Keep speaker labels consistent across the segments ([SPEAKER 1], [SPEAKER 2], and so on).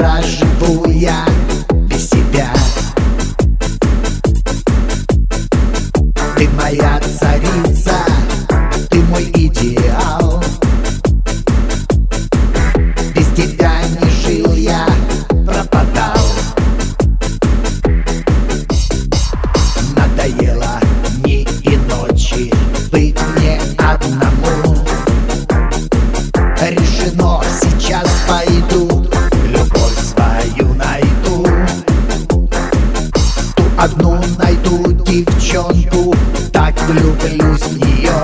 [SPEAKER 1] проживу я без тебя. Ты моя царица, ты мой идеал. Без тебя не жил я, пропадал. Надоело дни и ночи быть мне одному. Решено, сейчас пойду, любовь свою найду. Ту одну найду девчонку, так влюблюсь в нее.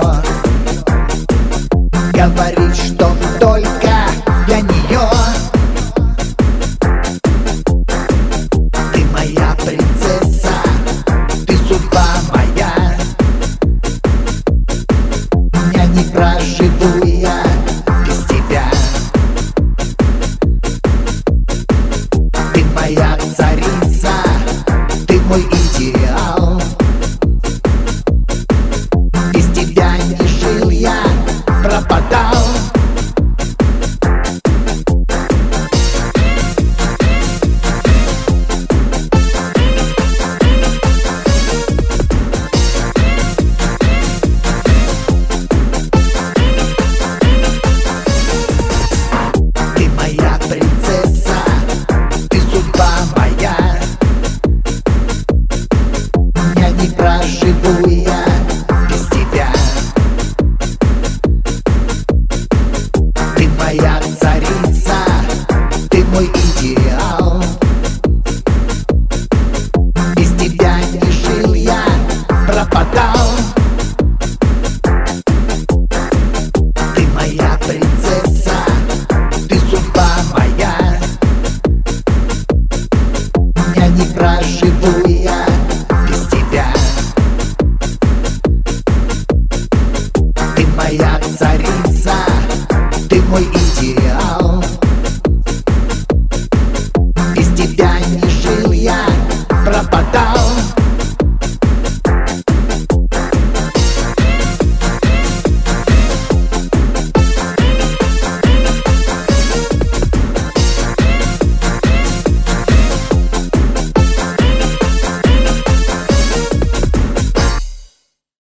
[SPEAKER 1] Говорит, что только для нее. Ты моя принцесса, ты судьба моя. Я не проживу я без тебя. Ты моя царица, ты мой идеал. Без тебя не жил я, пропадал. Ты моя принцесса, ты судьба моя. Я не проживу я без тебя. Ты моя царица, ты мой идеал. Без тебя не жил я, пропадал. Ты моя принцесса, ты судьба моя. Я не проживу я без тебя. Ты моя царица, ты мой идеал.